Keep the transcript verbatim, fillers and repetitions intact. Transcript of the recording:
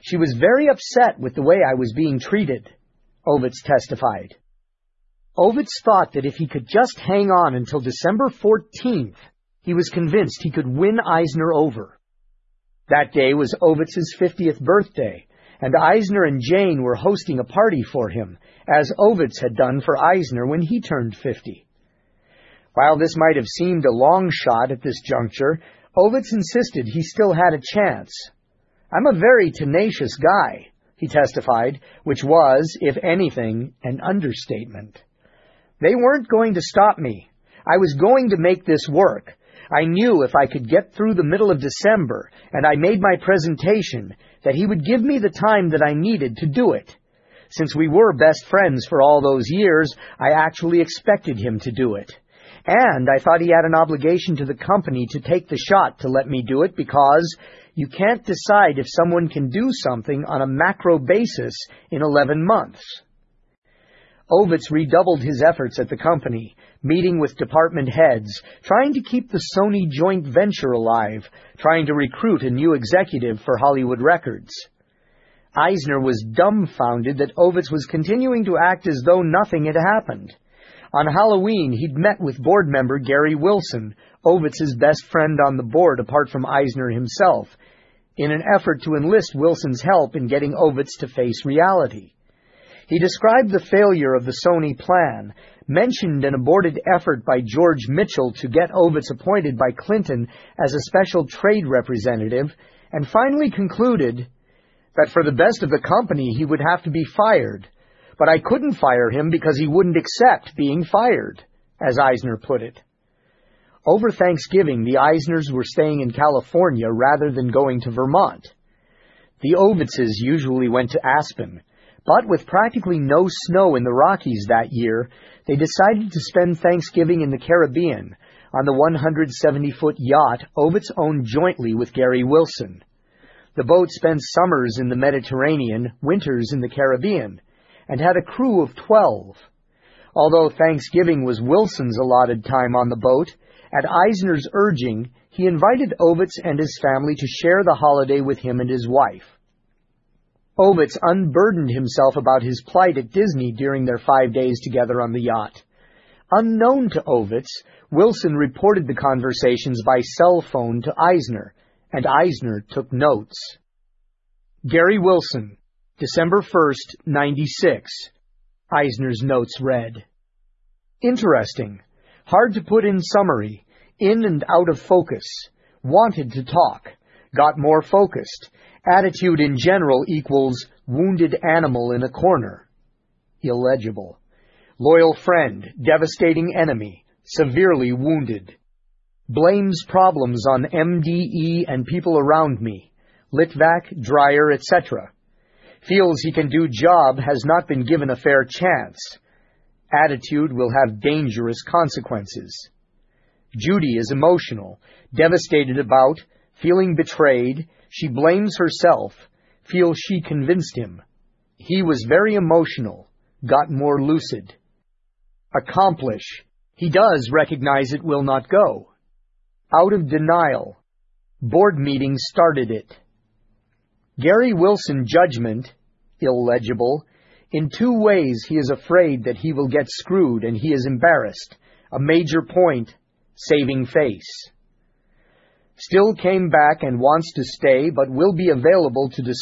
She was very upset with the way I was being treated, Ovitz testified. Ovitz thought that if he could just hang on until December fourteenth, he was convinced he could win Eisner over. That day was Ovitz's fiftieth birthday, and Eisner and Jane were hosting a party for him, as Ovitz had done for Eisner when he turned fifty. While this might have seemed a long shot at this juncture, Ovitz insisted he still had a chance. "I'm a very tenacious guy," he testified, which was, if anything, an understatement. "They weren't going to stop me. I was going to make this work. I knew if I could get through the middle of December, and I made my presentation, that he would give me the time that I needed to do it. Since we were best friends for all those years, I actually expected him to do it. And I thought he had an obligation to the company to take the shot to let me do it because you can't decide if someone can do something on a macro basis in eleven months. Ovitz redoubled his efforts at the company, meeting with department heads, trying to keep the Sony joint venture alive, trying to recruit a new executive for Hollywood Records. Eisner was dumbfounded that Ovitz was continuing to act as though nothing had happened. On Halloween, he'd met with board member Gary Wilson, Ovitz's best friend on the board apart from Eisner himself, in an effort to enlist Wilson's help in getting Ovitz to face reality. He described the failure of the Sony plan, mentioned an aborted effort by George Mitchell to get Ovitz appointed by Clinton as a special trade representative, and finally concluded that for the best of the company he would have to be fired, but I couldn't fire him because he wouldn't accept being fired, as Eisner put it. Over Thanksgiving, the Eisners were staying in California rather than going to Vermont. The Ovitzes usually went to Aspen, but with practically no snow in the Rockies that year, they decided to spend Thanksgiving in the Caribbean on the one hundred seventy foot yacht Ovitz owned jointly with Gary Wilson. The boat spent summers in the Mediterranean, winters in the Caribbean, and had a crew of twelve. Although Thanksgiving was Wilson's allotted time on the boat, at Eisner's urging, he invited Ovitz and his family to share the holiday with him and his wife. Ovitz unburdened himself about his plight at Disney during their five days together on the yacht. Unknown to Ovitz, Wilson reported the conversations by cell phone to Eisner, and Eisner took notes. Gary Wilson, December first, ninety-six. Eisner's notes read, "Interesting. Hard to put in summary. In and out of focus. Wanted to talk. Got more focused. Attitude in general equals wounded animal in a corner. Illegible. Loyal friend, devastating enemy, severely wounded. Blames problems on M D E and people around me. Litvak, Dreyer, et cetera. Feels he can do job, has not been given a fair chance. Attitude will have dangerous consequences. Judy is emotional, devastated about, feeling betrayed. She blames herself, feels she convinced him. He was very emotional, got more lucid. Accomplish. He does recognize it will not go. Out of denial. Board meeting started it. Gary Wilson judgment, illegible. In two ways he is afraid that he will get screwed and he is embarrassed. A major point, saving face. Still came back and wants to stay but will be available to discuss